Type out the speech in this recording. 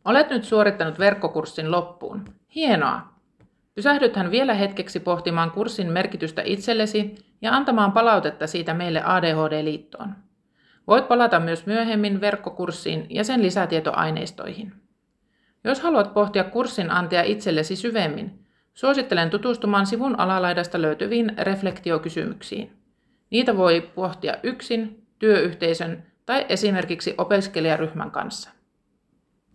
Olet nyt suorittanut verkkokurssin loppuun. Hienoa! Pysähdythän vielä hetkeksi pohtimaan kurssin merkitystä itsellesi ja antamaan palautetta siitä meille ADHD-liittoon. Voit palata myös myöhemmin verkkokurssiin ja sen lisätietoaineistoihin. Jos haluat pohtia kurssin antia itsellesi syvemmin, suosittelen tutustumaan sivun alalaidasta löytyviin reflektiokysymyksiin. Niitä voi pohtia yksin, työyhteisön tai esimerkiksi opiskelijaryhmän kanssa.